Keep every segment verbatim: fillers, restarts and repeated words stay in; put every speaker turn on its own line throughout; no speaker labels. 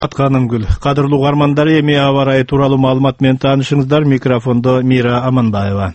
Атканымгүл. Кадырлуу угармандар, эми аба ырайы тууралуу маалымат менен таанышыңыздар. Микрофондо Мира Аманбаева.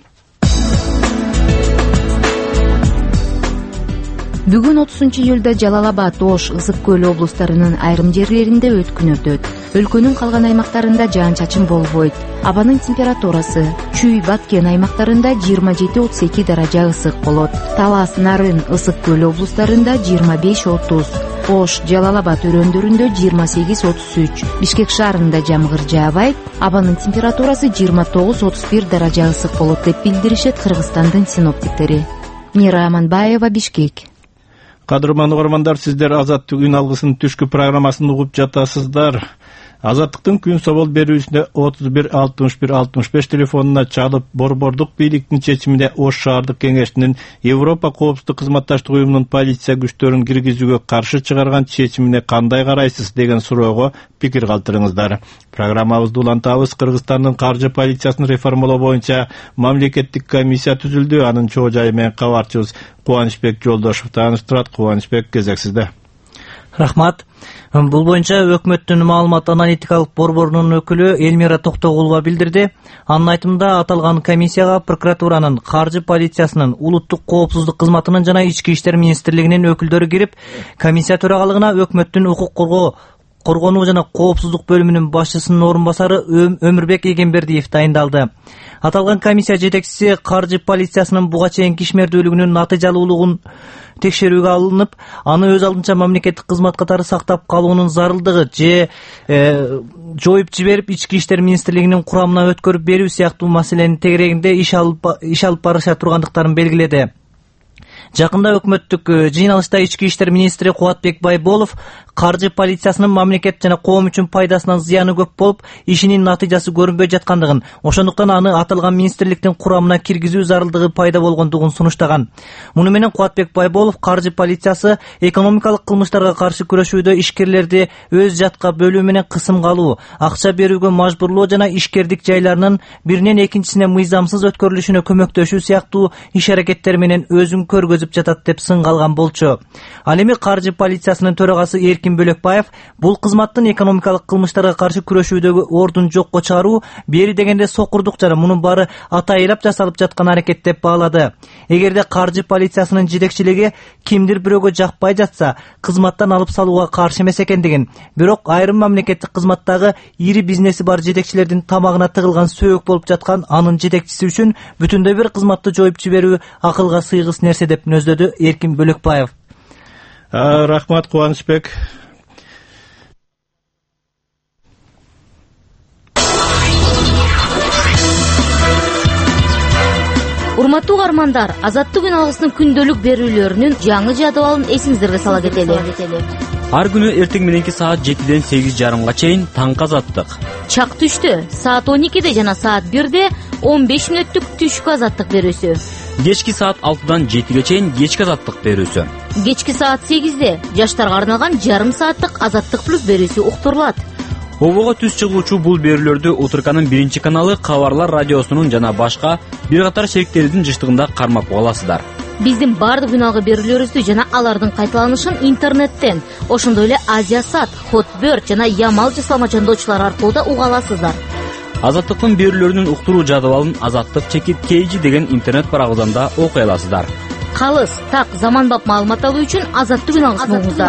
Бүгүн отузунчу июлда Жалал-Абад, Ош, Ысык көл облустарынын айрым жерлеринде өткүн өтөт. Өлкөнүн калган аймактарында жаан-чачын болбойт. Абанын температурасы Чүй, Баткен аймактарында жыйырма жети отуз эки даража ысык болот. Талас, Нарын, Ысык көл облустарында жыйырма беш отуз. Ош, Жалал-Абад өрөөндөрүндө жыйырма сегиз отуз үч. Бишкек шаарында жамгыр жаабайт. Абанын температурасы жыйырма тогуз отуз бир даража ысык болот деп билдиришет Кыргызстандын синоптиктери. Мира Аманбаева, Бишкек.
Кадырман угармандар, сиздер Азаттык үн алгысынын түшкү программасын угуп жатасыздар. Азаттыктын күн собол берүүсүнө отуз бир алтымыш бир алтымыш беш телефонуна чалып, борбордук бийликтин чечимине Ош шаардык кеңешинин Европа коопсуздук кызматташтык уюмунун полиция күчтөрүн киргизүүгө каршы чыгарган чечимине кандай карайсыз деген суроого пикир калтырыңыздар. Программабызды улантабыз. Кыргызстандын каржы полициясын реформалоо боюнча мамлекеттик комиссия түзүлдү. Анын чоо жайы менен кабарчыбыз Кубанычбек Жолдошов тааныштырат. Кубанычбек, кезек сизде.
Рахмат. Бул боюнча өкмөттүн маалымат аналитикалык борборунун өкүлү Элмира Токтогулова билдирди. Анын айтымында аталган комиссияга прокуратуранын, каржы полициясынын, улуттук коопсуздук кызматынын жана ички иштер министрлигинин өкүлдөрү кирип, комиссия төрагалыгына өкмөттүн укук коргоо коргонуу жана коопсуздук бөлүмүнүн башчысынын орун басары Өмүрбек Эгембердиев дайындалды. Аталган комиссия жетекчиси каржы полициясынын буга чейинки ишмердүүлүгүнүн натыйжалуулугун текшерүүгө алынып, аны өз алдынча мамлекеттик кызмат катары сактап калуунун зарылдыгы же э, жоюп жиберип ички иштер министрлигинин курамына өткөрүп берүү сыяктуу маселенин тегерегинде иш алып иш алып барыша тургандыктарын белгиледи. Жакында өкмөттүк жыйналышта ички иштер министри Кубатбек Байболов каржы полициясынын мамлекет жана коом үчүн пайдасынан зыяны көп болуп, ишинин натыйжасы көрүнбөй жаткандыгын, ошондуктан аны аталган министрликтин курамына киргизүү зарылдыгы пайда болгондугун сунуштаган. Муну менен Кубатбек Байболов каржы полициясы экономикалык кылмыштарга каршы күрөшүүдө ишкерлерди өз жатка бөлүү менен кысымга алуу, акча берүүгө мажбурлоо жана ишкердик жайларынын биринен экинчисине мыйзамсыз өткөрүлүшүнө көмөктөшүү сыяктуу иш-аракеттер менен өзүн көргөзүп жатат деп сынга алган болчу. Ал эми каржы полициясынын төрагасы Эркин Бөлөкбаев бул кызматтын экономикалык кылмыштарга каршы күрөшүүдөгү ордун жокко чыгаруу бери дегенде сокурдук жана мунун баары атайылап жасалып жаткан аракет деп баалады. Эгерде каржы полициясынын жетекчилиги кимдир бирөөгө жакпай жатса, кызматтан алып салууга каршы эмес экендигин, бирок айрым мамлекеттик кызматтагы ири бизнеси бар жетекчилердин тамагына тыгылган сөөк болуп жаткан анын жетекчиси үчүн бүтүндөй бир кызматты жоюп жиберүү акылга сыйгыс нерсе деп нөздөдү Эркин Бөлөкбаев.
Рахмат, Кубанычбек.
Урматтуу угармандар, Азаттык үн алгысынын күндөлүк берүүлөрүнүн жаңы жадыбалын эсиңиздерге сала кетели.
Ар күнү эртең мененки саат жетиден сегиз жарымга чейин таңкы Азаттык.
Чак түштө саат он экиде жана саат бирде он беш мүнөттүк түшкү Азаттык берүүсү.
Кечки саат алтыдан жетиге чейин кечки Азаттык берүүсү.
Кечки саат сегизде жаштарга арналган жарым сааттык Азаттык плюс берүүсү уктурулат.
Обого түз чыгуучу бул берүүлөрдү Утурканын биринчи каналы, Кабарлар радиосунун жана башка бир катар шериктерибиздин жыштыгында кармап аласыздар.
Биздин бардык күналгы берүүлөрүбүздү жана алардын кайталанышын интернеттен, ошондой эле Азиясат, Хотберт жана Ямал жасалма жандоочулар аркылуу да уга аласыздар.
Азаттыктын берүүлөрүнүн уктуруу жадыбалын Азаттык чекит кейжи деген интернет барабыздан да окуй аласыздар.
Калыс, так, заманбап маалымат алуу үчүн Азаттык үн алгысын угуңуздар.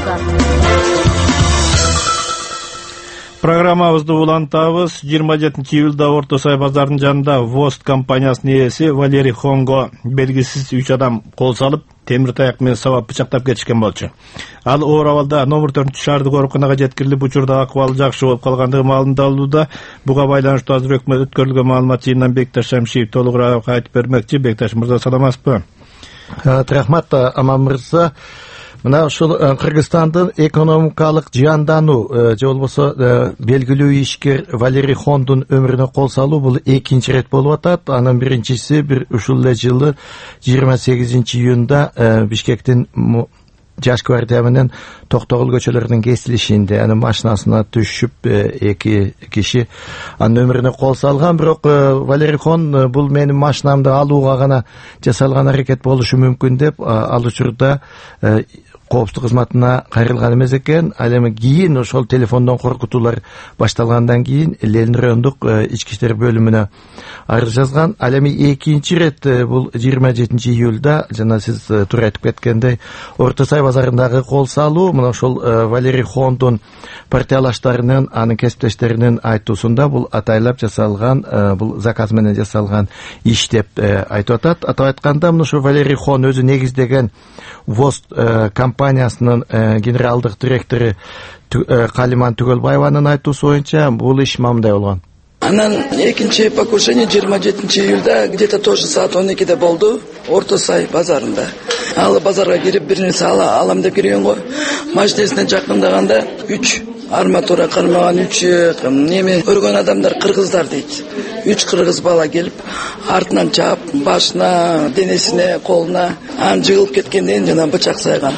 Программабызды улантабыз. жыйырма жетинчи июлда Орто Сай базарынын жанында Вост компаниясынын ээси Валерий Хонго белгисиз үч адам кол салып, темир таяк менен сабап бычактап кетишкен болчу. Ал оор абалда номер төртүнчү шаардык ооруканага жеткирилип, учурда акыбалы жакшы болуп калгандыгы маалымдалууда. Буга байланыштуу азыр өкмөт өткөрүлгөн маалымат жыйынынан Бекташ Шамшиев толугураак айтып бермекчи. Бекташ мырза, саламатсызбы?
Рахмат, Аман мырза. Мына ушул Кыргызстандын экономикалык жыяндануу же болбосо белгилүү ишкер Валерий Хондун өмүрүнө кол салуу бул экинчи рет болуп атат. Анын биринчиси бир ушул эле жылы жыйырма сегизинчи июнда Бишкектин Жаш гвардия менен Токтогул көчөлөрүнүн кесилишинде анын машинасына түшүп эки киши анын өмүрүнө кол салган. Бирок Валерий Хон бул менин машинамды алууга гана жасалган аракет болушу мүмкүн деп ал учурда коопсуздук кызматына кайрылган эмес экен. Ал эми кийин ошол телефондон коркутуулар башталгандан кийин Ленин райондук ички иштер бөлүмүнө арыз жазган. Ал эми экинчи ирет бул жыйырма жетинчи июлда жана сиз туура айтып кеткендей Орто Сай базарындагы кол салуу мына ошол Валерий Хондун партиялаштарынын, анын кесиптештеринин айтуусунда бул атайлап жасалган, бул заказ менен жасалган иш деп айтып атат. Атап айтканда мына ошо Валерий Хон өзү негиздеген ВОЗ компаниясынын генералдык директору Калиман Түгөлбаеванын айтуусу боюнча бул иш мындай болгон.
Анан экинчи покушение жыйырма жетинчи июлда где-то тоже саат он экиде болду Орто Сай базарында. Ал базарга кирип бир нерсе алам деп кирген го. Машинесине жакындаганда үч арматура кармаган үч неме көргөн адамдар кыргыздар дейт. Үч кыргыз бала келип артынан чаап башына, денесине, колуна ан жыгылып кеткенден жана бычак сайган.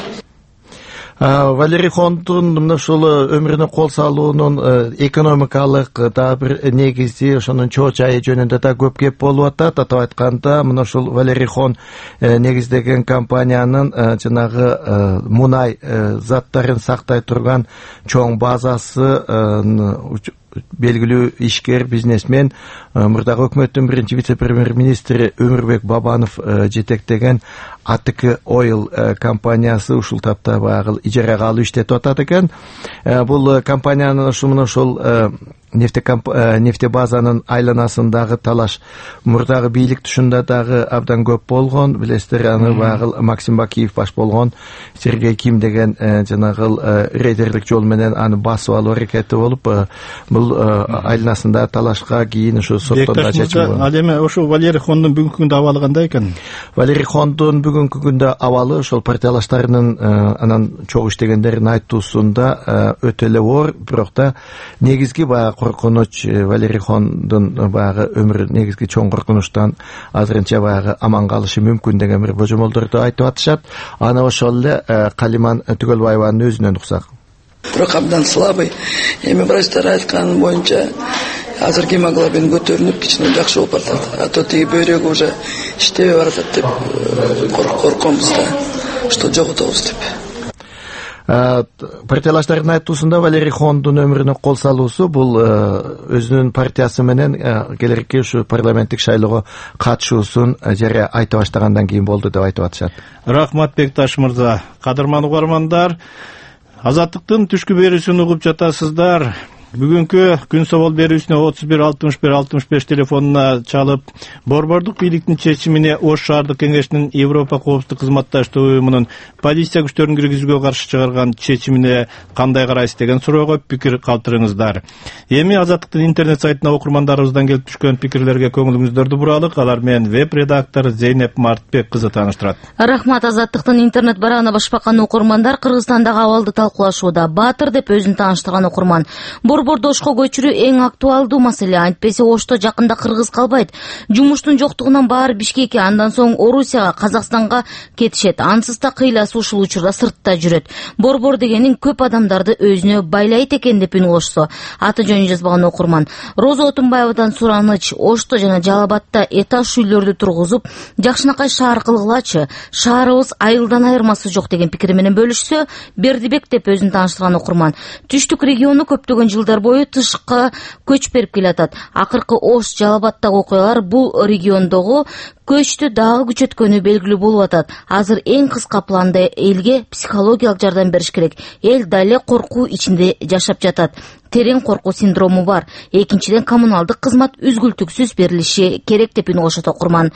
Валерий Хондун мына ушул өмүрүнө кол салуунун экономикалык да бир негизи, ошонун чоо жайы жөнүндө да көп кеп болуп атат. Атап айтканда мына ушул Валерий Хон негиздеген компаниянын жанагы мунай заттарын сактай турган чоң базасы, белгилүү ишкер, бизнесмен, мурдагы өкмөттүн биринчи вице-премьер-министри Өмүрбек Бабанов жетектеген А Т К Oil компаниясы ушул тапта багыл ижарага алып иштетип атат экен. Бул компаниянын ушул ошол нефтебазанын айланасындагы талаш мурдагы бийлик тушунда дагы абдан көп болгон. Билесиздер, аны багыл Максим Бакиев баш болгон, Сергей Ким деген жанагы рейдерлик жол менен аны басып алуу аракети болуп, бул айланасында талашка кийин ушу соттон чечим.
Ал эми ошо Валерий Хондун бүгүнкү күндө абалы кандай экен?
Валерий Хондун бүгүнкү күндө абалы ошол партиялаштарынын анан чогуу иштегендеринин айтуусунда өтө эле оор, бирок да негизги баягы коркунуч Валерий Хондун баягы өмүрү негизги чоң коркунучтан азырынча баягы аман калышы мүмкүн деген бир божомолдорду айтып атышат. Аны ошол эле Калиман Түгөлбаеванын өзүнөн уксак.
Бирок абдан слабый. Эми врачтар айткан боюнча азыр гемоглобин көтөрүнүп кичине жакшы болуп атат. А то тиги бөйрөгү уже иштебей баратат деп коркобуз да, что жоготобуз деп.
Партиялаштардын айтуусунда Валерий Хондун өмүрүнө кол салуусу бул өзүнүн партиясы менен келерки ушу парламенттик шайлоого катышуусун жарыя айта баштагандан кийин болду деп айтып атышат.
Рахмат Бекташ мырза. Кадырман угармандар, Азаттыктын түшкү берүүсүн угуп жатасыздар. Бүгүнкү күн собол берүүсүнө отуз бир алтымыш бир алтымыш беш телефонуна чалып, борбордук бийликтин чечимине Ош шаардык кеңешинин Европа коопсуздук кызматташтык уюмунун полиция күчтөрүн киргизүүгө каршы чыгарган чечимине кандай карайсыз деген суроого пикир калтырыңыздар. Эми Азаттыктын интернет сайтына окурмандарыбыздан келип түшкөн пикирлерге көңүлүңүздөрдү буралык. Алар менен веб-редактор Зейнеп Мартбек кызы тааныштырат.
Рахмат. Азаттыктын интернет барагына башпакан окурмандар Кыргызстандагы абалды талкуулашууда. Баатыр деп өзүн тааныштырган окурман: борборду Ошко көчүрүү эң актуалдуу маселе. Антпесе Ошто жакында кыргыз калбайт. Жумуштун жоктугунан баары Бишкекке, андан соң Орусияга, Казакстанга кетишет. Ансыз да кыйласы ушул учурда сыртта жүрөт. Борбор дегенин көп адамдарды өзүнө байлайт экен деп үн кошсо. Аты жөнүн жазбаган окурман Роза Отунбаевадан сураныч: Ошто жана Жалал Абадта этаж үйлөрдү тургузуп, жакшынакай шаар кылгылачы. Шаарыбыз айылдан айырмасы жок деген пикири менен бөлүшсө. Бердибек деп өзүн тааныштырган окурман: түштүк региону көптөгөн жылдар бою тышкы көч берип келатат. Акыркы Ош, Жалал Абадтагы окуялар бул региондогу көчтү дагы күчөткөнү белгилүү болуп атат. Азыр эң кыска планда элге психологиялык жардам бериш керек. Эл дале коркуу ичинде жашап жатат. Терең коркуу синдрому бар. Экинчиден, коммуналдык кызмат үзгүлтүксүз берилиши керек деп үн кошот окурман.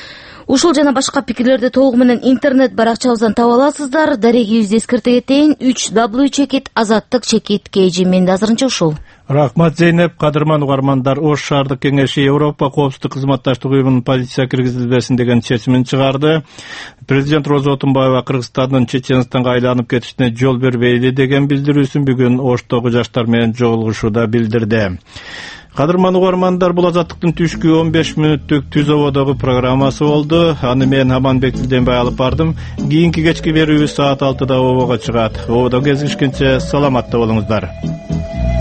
Ушул жана башка пикирлерди толугу менен интернет баракчабыздан таба аласыздар. Дарегибизди эскерте кетейин: үч дабл чекит азаттык чекит kg. Менде азырынча ушул.
Рахмат Зейнеп. Кадырман угармандар, Ош шаардык кеңеши Европа коопсуздук кызматташтык уюмунун полиция киргизилбесин деген чечимин чыгарды. Президент Роза Отунбаева Кыргызстандын Чеченстанга айланып кетишине жол бербейли деген билдирүүсүн бүгүн Оштогу жаштар менен жолугушууда билдирди. Кадырман угармандар, бул Азаттыктын түшкү он беш мүнөттүк түз ободогу программасы болду. Аны мен Аманбек Дилденбай алып бардым. Кийинки кечки берүүбүз саат алтыда обого чыгат. Ободо кездешкенче саламатта болуңуздар.